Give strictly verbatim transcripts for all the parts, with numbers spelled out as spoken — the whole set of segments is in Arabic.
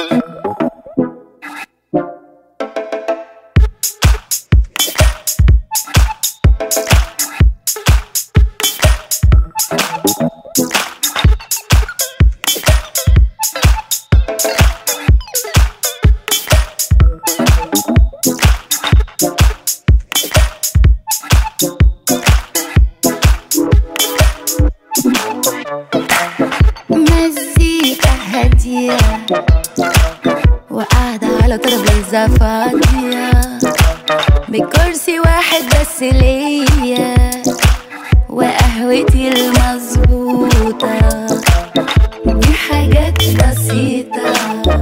وقاعدة على ترابيزة فاضية بكرسي واحد بس ليا وقهوتي المظبوطة، دي حاجات بسيطة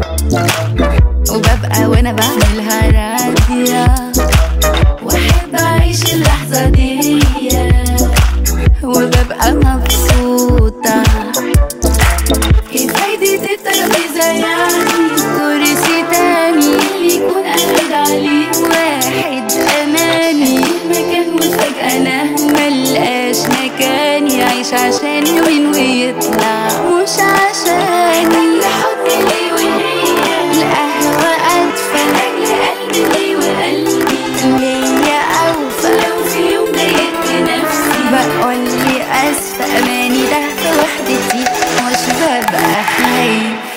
وببقى وانا بعملها راضية، واحب اعيش اللحظة دي وببقى مبسوطة. ايه فايدة الترابيزة يعني؟ كرسي تاني اللي يكون قاعد عليه واحد أماني مكان، وفجأة أنا ملقاش مكان يعيش عشاني وين ويطلع مش عشاني. حبي ليه وهي القهوة أدفى لقلبي ليه وقلبي ليا أوفى. لو في يوم ضايقت نفسي بقولي أسفة، أماني ده في وحدتي مش ببقى خايفة.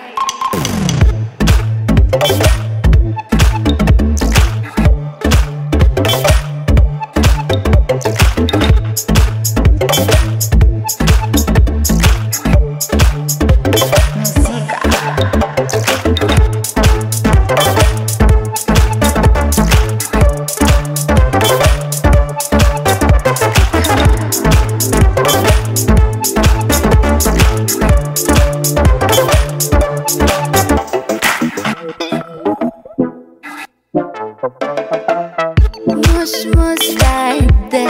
مش مستعدة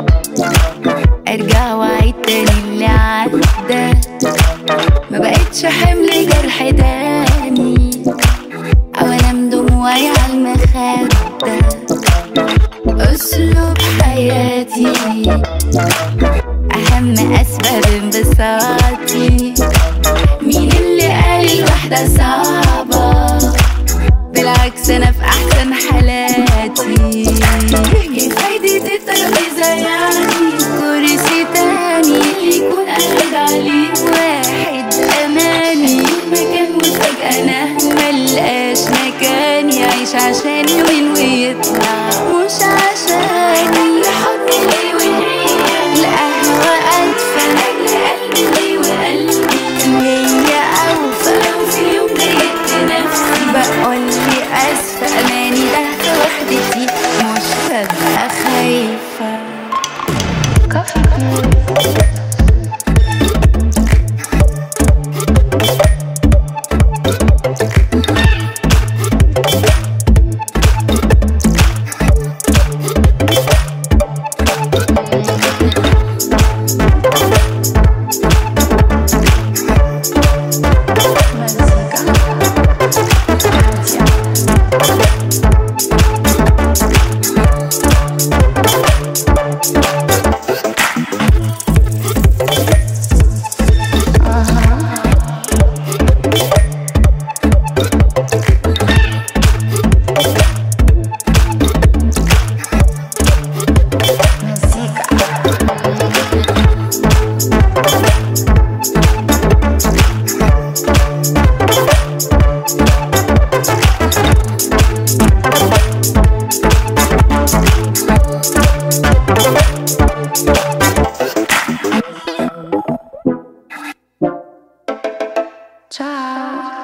ارجع واعيد تاني اللي عدى، ما بقتش حمل جرح تاني او انام دموعي على المخدة. اسلوب حياتي اهم اسباب انبساطي، مين اللي قال الوحدة صعبة؟ بالعكس انا في احسن حالاتي. ايه فايدة الترابيزة يعني؟ كرسي تاني اللي يكون قاعد عليه واحد اماني مكان، وفجأة انا ملقاش مكان يعيش عشاني وين ويطلع مش عشاني. حبي ليه وهي القهوة أدفى لقلبي ليه وقلبي ليا أوفى. لو في يوم ضايقت نفسي بقولي أسفة، أماني ده في وحدتي مش ببقى خايفة. Ciao.